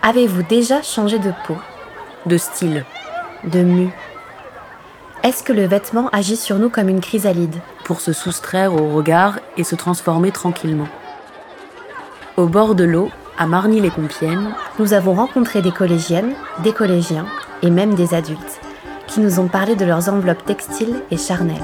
Avez-vous déjà changé de peau, de style, de mue? Est-ce que le vêtement agit sur nous comme une chrysalide, pour se soustraire au regard et se transformer tranquillement? Au bord de l'eau, à Marny-les-Compiègnes, nous avons rencontré des collégiennes, des collégiens et même des adultes qui nous ont parlé de leurs enveloppes textiles et charnelles.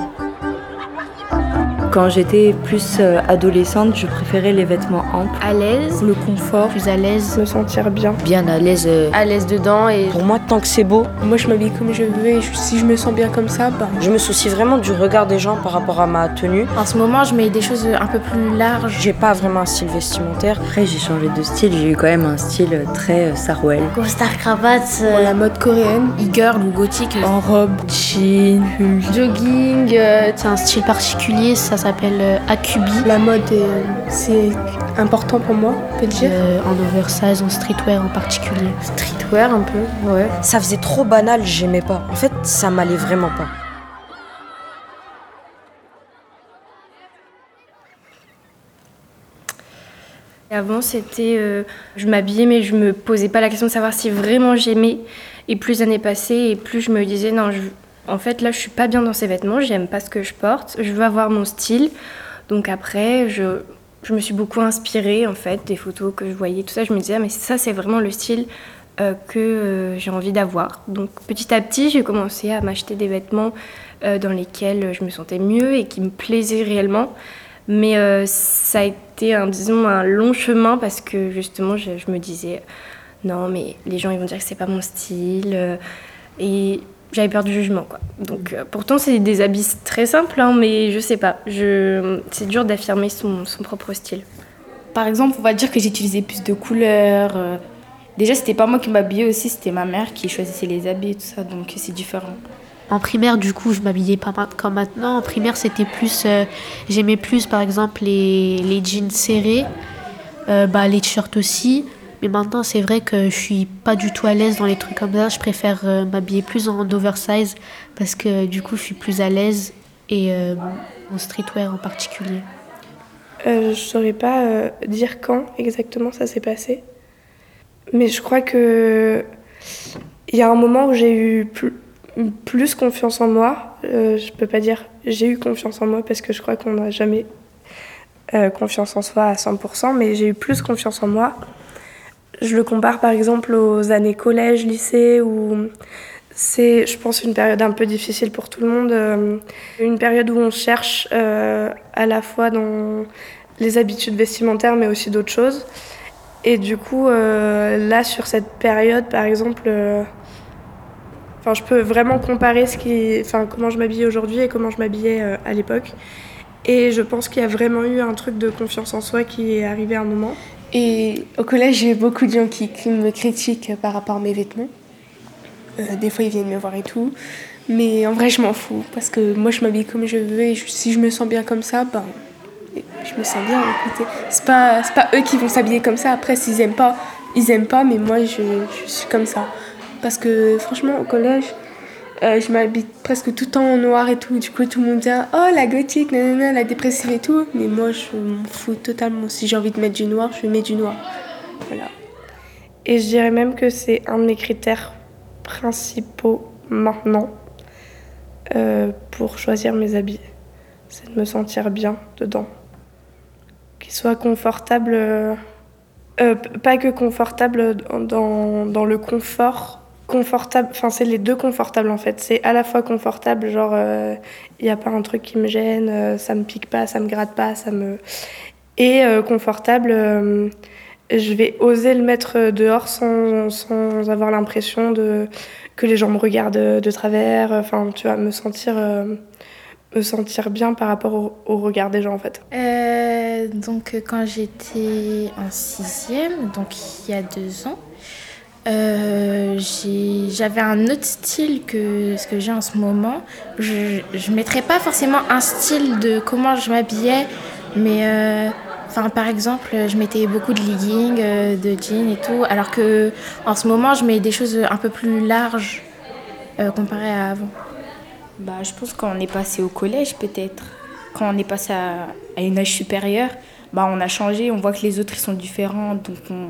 Quand j'étais plus adolescente, je préférais les vêtements amples. À l'aise, le confort, plus à l'aise, me sentir bien. Bien à l'aise dedans. Et pour moi, tant que c'est beau. Moi, je m'habille comme je veux et si je me sens bien comme ça, je me soucie vraiment du regard des gens par rapport à ma tenue. En ce moment, je mets des choses un peu plus larges. J'ai pas vraiment un style vestimentaire. Après, j'ai changé de style. J'ai eu quand même un style très Sarwell. Costard cravate, la mode coréenne, e-girl ou gothique. En robe, jean, jogging. C'est un style particulier, ça s'appelle Akubi. La mode, c'est important pour moi, on peut dire. En oversize, en streetwear en particulier. Streetwear un peu, ouais. Ça faisait trop banal, j'aimais pas. En fait, ça m'allait vraiment pas. Avant, c'était... je m'habillais, mais je me posais pas la question de savoir si vraiment j'aimais. Et plus les années passaient, et plus je me disais, non, en fait, là, je suis pas bien dans ces vêtements, j'aime pas ce que je porte, je veux avoir mon style. Donc après, je me suis beaucoup inspirée, en fait, des photos que je voyais, tout ça. Je me disais, ah, mais ça, c'est vraiment le style que j'ai envie d'avoir. Donc petit à petit, j'ai commencé à m'acheter des vêtements dans lesquels je me sentais mieux et qui me plaisaient réellement. Mais ça a été, disons, un long chemin parce que justement, je me disais, non, mais les gens, ils vont dire que c'est pas mon style. Et j'avais peur du jugement, quoi. Donc pourtant, c'est des habits très simples, hein, mais je sais pas. C'est dur d'affirmer son propre style. Par exemple, on va dire que j'utilisais plus de couleurs. Déjà, c'était pas moi qui m'habillais aussi, c'était ma mère qui choisissait les habits et tout ça, donc c'est différent. En primaire, du coup, je m'habillais pas comme maintenant. En primaire, c'était plus... j'aimais plus, par exemple, les jeans serrés, les t-shirts aussi. Mais maintenant, c'est vrai que je suis pas du tout à l'aise dans les trucs comme ça. Je préfère m'habiller plus en oversize parce que, du coup, je suis plus à l'aise et en streetwear en particulier. Je saurais pas dire quand exactement ça s'est passé. Mais je crois que il y a un moment où j'ai eu plus confiance en moi. Je peux pas dire j'ai eu confiance en moi parce que je crois qu'on n'a jamais confiance en soi à 100%, mais j'ai eu plus confiance en moi. Je le compare par exemple aux années collège, lycée, où c'est, je pense, une période un peu difficile pour tout le monde. Une période où on cherche à la fois dans les habitudes vestimentaires, mais aussi d'autres choses. Et du coup, là, sur cette période, par exemple, je peux vraiment comparer comment je m'habillais aujourd'hui et comment je m'habillais à l'époque. Et je pense qu'il y a vraiment eu un truc de confiance en soi qui est arrivé à un moment. Et au collège, j'ai beaucoup de gens qui me critiquent par rapport à mes vêtements. Des fois, ils viennent me voir et tout. Mais en vrai, je m'en fous. Parce que moi, je m'habille comme je veux. Et si je me sens bien comme ça, je me sens bien. Écoutez, c'est pas eux qui vont s'habiller comme ça. Après, s'ils aiment pas, ils aiment pas. Mais moi, je suis comme ça. Parce que franchement, au collège, je m'habille presque tout le temps en noir et tout. Du coup, tout le monde dit « Oh, la gothique, nanana, la dépressive et tout. » Mais moi, je m'en fous totalement. Si j'ai envie de mettre du noir, je mets du noir. Voilà. Et je dirais même que c'est un de mes critères principaux maintenant pour choisir mes habits. C'est de me sentir bien dedans. Qu'ils soient confortables, pas que confortables dans le confort. Confortable, c'est les deux confortables en fait. C'est à la fois confortable, genre il n'y a pas un truc qui me gêne, ça me pique pas, ça me gratte pas, et confortable, je vais oser le mettre dehors sans avoir l'impression que les gens me regardent de travers, tu vois, me sentir bien par rapport au regard des gens en fait. Donc quand j'étais en 6e, donc il y a 2 ans, j'avais un autre style que ce que j'ai en ce moment. Je mettrais pas forcément un style de comment je m'habillais, mais par exemple, je mettais beaucoup de leggings, de jeans et tout, alors que en ce moment, je mets des choses un peu plus larges comparé à avant. Je pense quand on est passé au collège, peut-être, quand on est passé à une âge supérieur, on a changé, on voit que les autres ils sont différents, donc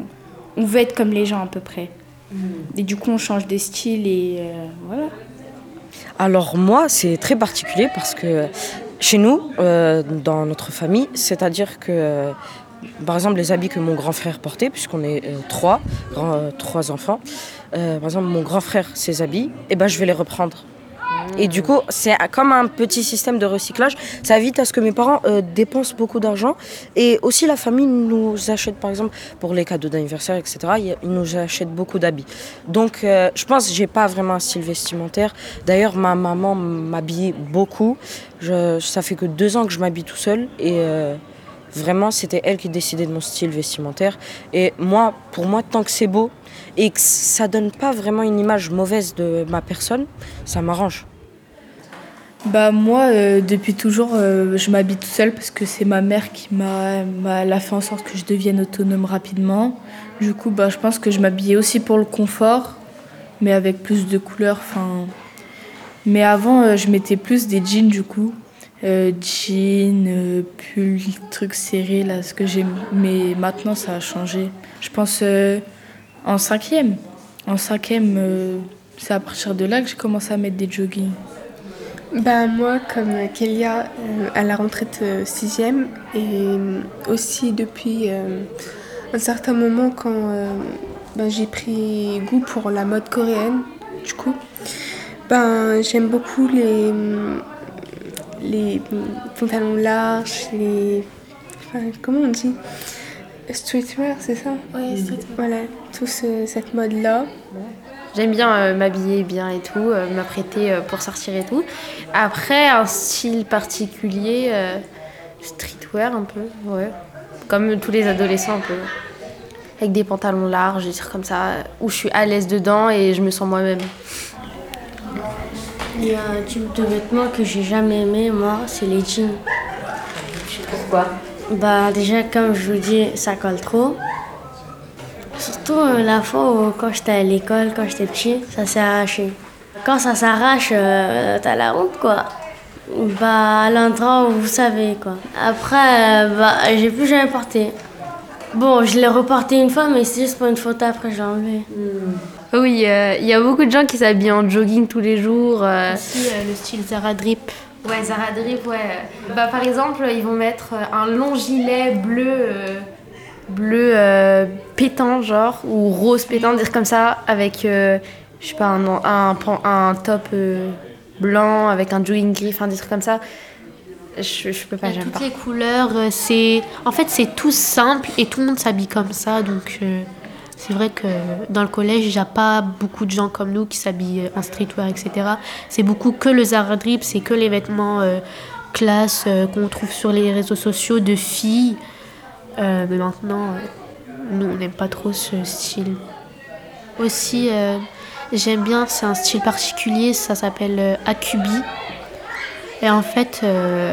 on veut être comme les gens à peu près. Et du coup, on change de style et voilà. Alors moi, c'est très particulier parce que chez nous, dans notre famille, c'est-à-dire que, par exemple, les habits que mon grand frère portait, puisqu'on est trois enfants, par exemple, mon grand frère, ses habits, eh ben, je vais les reprendre. Et du coup, c'est comme un petit système de recyclage. Ça évite à ce que mes parents dépensent beaucoup d'argent. Et aussi, la famille nous achète, par exemple, pour les cadeaux d'anniversaire, etc., ils nous achètent beaucoup d'habits. Donc, je pense que je n'ai pas vraiment un style vestimentaire. D'ailleurs, ma maman m'habillait beaucoup. Ça fait que 2 ans que je m'habille tout seul. Et vraiment, c'était elle qui décidait de mon style vestimentaire. Et moi, pour moi, tant que c'est beau et que ça ne donne pas vraiment une image mauvaise de ma personne, ça m'arrange. Bah moi, depuis toujours, je m'habille toute seule parce que c'est ma mère qui elle a fait en sorte que je devienne autonome rapidement. Du coup, bah, je pense que je m'habillais aussi pour le confort, mais avec plus de couleurs. Mais avant, je mettais plus des jeans du coup. Jeans, pulls, trucs serrés, là, ce que j'aime. Mais maintenant, ça a changé. Je pense en cinquième. En cinquième, c'est à partir de là que j'ai commencé à mettre des joggings. Ben moi, comme Kélia, à la rentrée de 6e et aussi depuis un certain moment quand j'ai pris goût pour la mode coréenne, du coup, j'aime beaucoup les pantalons larges, comment on dit? Streetwear, c'est ça? Ouais, streetwear. Voilà, cette mode-là. J'aime bien m'habiller bien et tout, m'apprêter pour sortir et tout. Après, un style particulier, streetwear un peu, ouais. Comme tous les adolescents un peu. Avec des pantalons larges, des trucs comme ça, où je suis à l'aise dedans et je me sens moi-même. Il y a un type de vêtements que j'ai jamais aimé, moi, c'est les jeans. Pourquoi? Déjà, comme je vous dis, ça colle trop. Surtout la fois où, quand j'étais à l'école, quand j'étais petit, ça s'est arraché. Quand ça s'arrache, t'as la honte, quoi. À l'endroit où vous savez, quoi. Après, j'ai plus jamais porté. Bon, je l'ai reporté une fois, mais c'est juste pour une photo, après j'ai enlevé. Oui, il y a beaucoup de gens qui s'habillent en jogging tous les jours. Aussi le style Zara Drip. Ouais, Zara Drip, ouais. Par exemple, ils vont mettre un long gilet bleu pétant, genre, ou rose pétant, dire comme ça, avec, je sais pas, un top blanc, avec un jogging gris, des trucs comme ça. Je peux pas, j'aime pas. Toutes les couleurs, en fait, c'est tout simple et tout le monde s'habille comme ça, donc c'est vrai que dans le collège, il n'y a pas beaucoup de gens comme nous qui s'habillent en streetwear, etc. C'est beaucoup que le Zara Drip, c'est que les vêtements classe qu'on trouve sur les réseaux sociaux de filles. Mais maintenant, nous, on n'aime pas trop ce style. Aussi, j'aime bien, c'est un style particulier, ça s'appelle Akubi. Et en fait,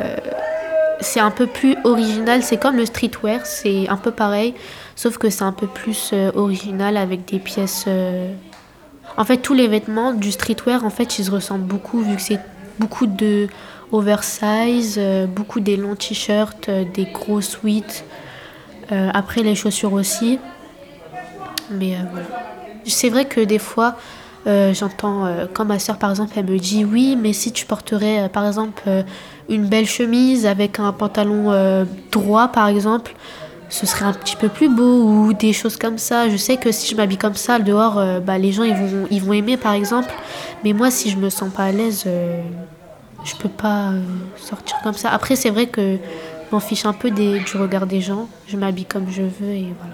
c'est un peu plus original, c'est comme le streetwear, c'est un peu pareil, sauf que c'est un peu plus original avec des pièces... En fait, tous les vêtements du streetwear, en fait, ils se ressemblent beaucoup, vu que c'est beaucoup de oversize, beaucoup des longs t-shirts, des gros sweats. Après, les chaussures aussi. Mais voilà. C'est vrai que des fois, j'entends, quand ma soeur, par exemple, elle me dit « Oui, mais si tu porterais, par exemple, une belle chemise avec un pantalon droit, par exemple, ce serait un petit peu plus beau » ou des choses comme ça. Je sais que si je m'habille comme ça, dehors, les gens, ils vont aimer, par exemple. Mais moi, si je me sens pas à l'aise, je peux pas sortir comme ça. Après, c'est vrai que je m'en fiche un peu du regard des gens. Je m'habille comme je veux et voilà.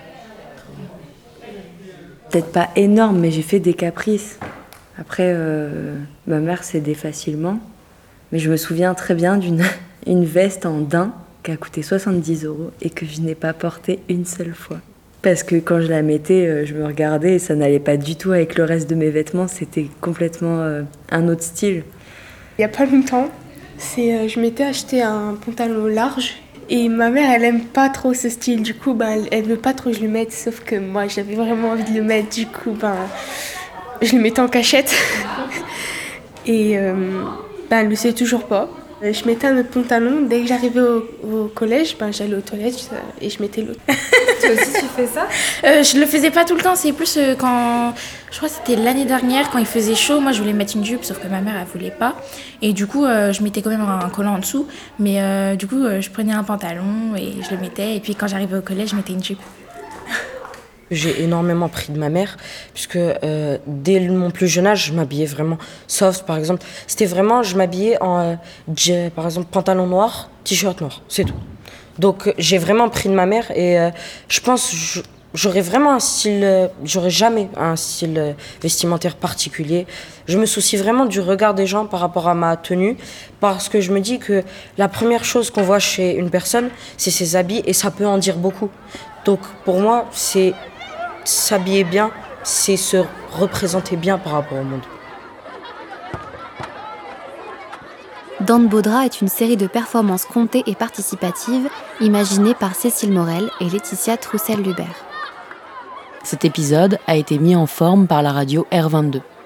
Peut-être pas énorme, mais j'ai fait des caprices. Après, ma mère cédait facilement. Mais je me souviens très bien d'une veste en daim qui a coûté 70 € et que je n'ai pas portée une seule fois. Parce que quand je la mettais, je me regardais et ça n'allait pas du tout avec le reste de mes vêtements. C'était complètement un autre style. Il n'y a pas longtemps, je m'étais acheté un pantalon large et ma mère, elle aime pas trop ce style. Du coup, elle veut pas trop que je le mette, sauf que moi, j'avais vraiment envie de le mettre. Du coup, je le mettais en cachette. Et elle le sait toujours pas. Je mettais un autre pantalon. Dès que j'arrivais au collège, j'allais aux toilettes et je mettais l'autre. Toi aussi, tu fais ça? Je le faisais pas tout le temps, c'est plus quand... Je crois que c'était l'année dernière, quand il faisait chaud, moi je voulais mettre une jupe, sauf que ma mère, elle voulait pas. Et du coup, je mettais quand même un collant en dessous. Mais du coup, je prenais un pantalon et je le mettais. Et puis quand j'arrivais au collège, je mettais une jupe. J'ai énormément pris de ma mère, puisque dès mon plus jeune âge, je m'habillais vraiment soft, par exemple. C'était vraiment, je m'habillais en, par exemple, pantalon noir, t-shirt noir, c'est tout. Donc j'ai vraiment pris de ma mère et je pense j'aurais vraiment un style, j'aurais jamais un style vestimentaire particulier. Je me soucie vraiment du regard des gens par rapport à ma tenue, parce que je me dis que la première chose qu'on voit chez une personne, c'est ses habits et ça peut en dire beaucoup. Donc pour moi, c'est s'habiller bien, c'est se représenter bien par rapport au monde. Dans de beaux draps est une série de performances contées et participatives imaginées par Cécile Morel et Laetitia Troussel-Lubert. Cet épisode a été mis en forme par la radio R22.